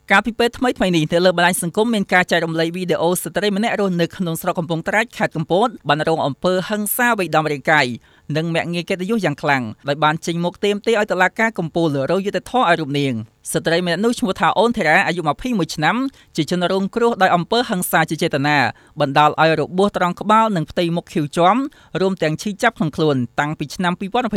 ការពិពេលថ្មីៗនេះទៅលើបណ្ដាញសង្គមមានការចែករំលែកវីដេអូស្ត្រីម្នាក់រស់នៅក្នុងស្រុកកំពង់ត្រាចខេត្តកំពតបានរងអំពើហិង្សាវិដំរាយកាយនិងមាក់ងាយកិត្តិយសយ៉ាងខ្លាំងដោយបានចេញមុខទាមទារឲ្យតុលាការកំពូលរកយុត្តិធម៌ឲ្យរូបនាងស្ត្រីម្នាក់នោះឈ្មោះថាអូនធីរ៉ាអាយុ21ឆ្នាំជាជនរងគ្រោះដោយអំពើហិង្សាជាចេតនាបណ្ដាលឲ្យរបួសត្រង់ក្បាលនិងផ្ទៃមុខខៀវជាំរួមទាំងឈឺចាប់ក្នុងខ្លួនតាំងពីឆ្នាំ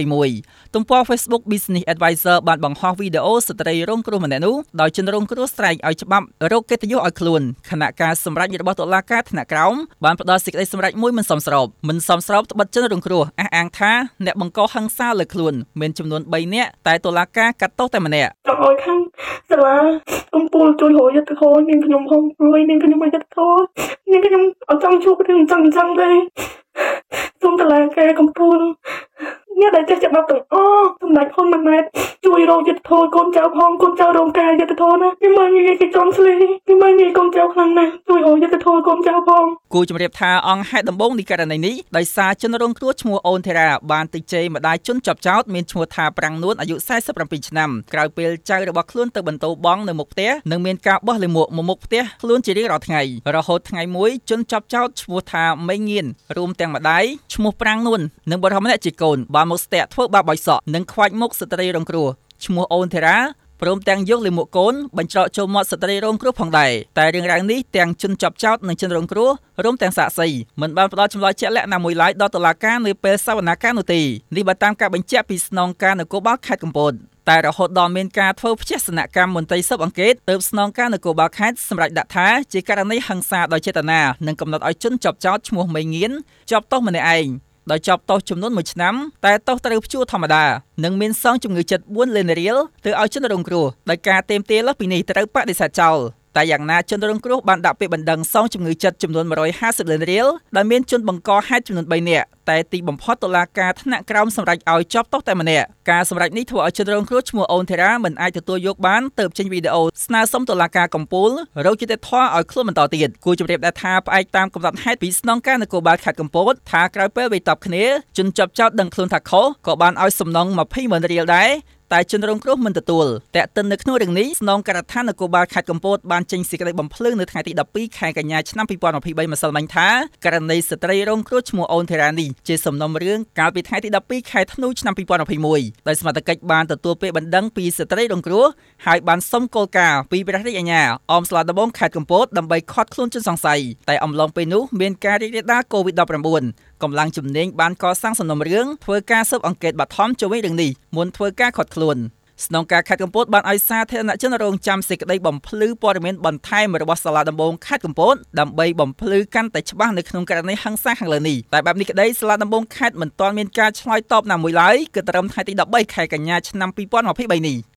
2021ទំព័រ Facebook Business Advisor បានបង្ហោះវីដេអូស្ត្រីរងគ្រោះម្នាក់នោះដោយជនរងគ្រោះស្រែកឲ្យច្បាប់រកកិត្តិយសឲ្យខ្លួនខណៈការសម្រេចរបស់តុលាការថ្នាក់ក្រោមបានផ្ដល់សេចក្តីសម្រេចមួយមិនសមស្របត្បិតជនរងគ្រោះអះអាងថាអ្នកបង្កហិង្សាលើខ្លួនមានចំនួន3នាក់តែតុលាការកាត់ទោសតែម្នាក់ចង់ឲ្យខាងសាលាកំពូលជួយរកយុត្តិធម៌នាងខ្ញុំផងព្រួយនាងខ្ញុំឲ្យយុត្តិធម៌នាងខ្ញុំអត់ចង់ជួបរឿងអញ្ចឹងទេសូមតុលាការកំពូលអ្នកដែលចេះច្បាប់ទាំងអស់សម្ដេចហ៊ុនម៉ាណែតជួយរកយុត្តិធម៌កូនចៅផងកូនចៅរងការយុត្តិធម៌ណាពីមើលងាយគេចង់ស្លេពីមើលងាយកូនចៅខ្លាំងណាស់ជួយរកយុត្តិធម៌កូនចៅផងគូជំរាបថាអង្គហេតុដំបូងនៃករណីនេះដោយសារជនរងគ្រោះឈ្មោះអូនធីរ៉ាបានទៅជេរម្ដាយជនជាប់ចោទមានឈ្មោះថាប្រាំងនួនអាយុ47ឆ្នាំក្រោយពេលចៅរបស់ខ្លួនទៅបន្ទោបង់នៅមុខផ្ទះនិងមានការបោះលាមកមុខផ្ទះខ្លួនជារៀងរាល់ថ្ងៃរហូតថ្ងៃមួយជនជាប់ចោទឈ្មោះថាមេងៀនរួមទាំងម្ដាយឈ្មោះប្រាំងនួននិងបុរសម្នាក់ជាកូនបានមកស្ទាក់ធ្វើបាបបោចសក់និងខ្វាច់មុខស្ត្រីរងគ្រោះឈ្មោះអូនធីរ៉ាព្រមទាំងយកលាមកកូនបញ្ច្រកចូលមាត់ស្ត្រីរងគ្រោះផងដែរតែរឿងរ៉ាវនេះទាំងជនជាប់ចោទនិងជនរងគ្រោះរួមទាំងសាក្សីមិនបានផ្ដល់ចម្លើយជាក់លាក់ណាមួយឡើយដល់តុលាការនៅពេលសវនាការនោះទេនេះបើតាមការបញ្ជាក់ពីស្នងការនគរបាលខេត្តកំពតតែរហូតដល់មានការធ្វើផ្ទះសនកម្មមន្ត្រីស៊ើបអង្កេតទើបស្នងការនគរបាលខេត្តសម្រេចដាក់ថាជាករណីហិង្សាដោយចេតនានិងកំណត់ឲ្យជនជាប់ចោទឈ្មោះមេងៀនជាប់ទោសម្នាក់ឯងដោយជាប់ទោសចំនួន1ឆ្នាំតែទោសត្រូវព្យួរធម្មតានិងមានសងជំងឺចិត្ត4លានរៀលទៅឲ្យជនរងគ្រោះដោយការទាមទារលើសពីនេះត្រូវបដិសេធចោលតែយ៉ាងណាជនរងគ្រោះបានដាក់ពាក្យបណ្ដឹងសងជំងឺចិត្តចំនួន150លានរៀលដែលមានជនបង្កហេតុចំនួន3នាក់តែទីបំផុតតុលាការថ្នាក់ក្រោមសម្រេចឲ្យជាប់ទោសតែម្នាក់ការសម្រេចនេះធ្វើឲ្យជនរងគ្រោះឈ្មោះអូនធីរ៉ាមិនអាចទទួលយកបានទើបចេញវីដេអូស្នើសុំតុលាការកំពូលរកយុត្តិធម៌ឲ្យខ្លួនបន្តទៀតគូជម្រាបដែរថាផ្អែកតាមកំណត់ហេតុពីស្នងការនគរបាលខេត្តកំពតថាក្រោយពេលវេទប់គ្នាជនជាប់ចោទដឹងខ្លួនថាខុសក៏បានឲ្យសំណង20,000រៀលដែរតែជនរងគ្រោះមិនទទួលតែកតិននៅក្នុងរឿងនេះស្នងការដ្ឋាននគរបាលខេត្តកំពតបានចេញសេចក្តីបំភ្លឺនៅថ្ងៃទី12ខែកញ្ញាឆ្នាំ2023ម្សិលមិញថាករណីស្ត្រីរងគ្រោះឈ្មោះអូនធីរ៉ានេះជាសំណុំរឿងកាលពីថ្ងៃទី12ខែធ្នូឆ្នាំ2021ដោយសមត្ថកិច្ចបានទទួលពាក្យបណ្ដឹងពីស្ត្រីរងគ្រោះហើយបានសុំគោលការណ៍ពីព្រះរាជអាជ្ញាអមស្លាដំបងខេត្តកំពតដើម្បីឃាត់ខ្លួនជនសង្ស័យតែអំឡុងពេលនោះមានការរីករាលដាល COVID-19កម្លាំងជំនាញបានកសាងសំណុំរឿងធ្វើការស៊ើបអង្កេតបឋមជុំវិញរឿងនេះមុនធ្វើការឃាត់ខ្លួនស្នងការខេត្តកំពតបានឲ្យសាធារណជនរងចាំសេចក្តីបំភ្លឺព័ត៌មានបន្ថែមរបស់សាលាដំបងខេត្តកំពតដើម្បីបំភ្លឺកាន់តែច្បាស់នៅក្នុងករណីហិង្សាខាងលើនេះតែបែបនេះក្តីសាលាដំបងខេត្តមិនទាន់មានការឆ្លើយតបណាមួយឡើយគឺត្រឹមថ្ងៃទី13ខែកញ្ញាឆ្នាំ2023នេះ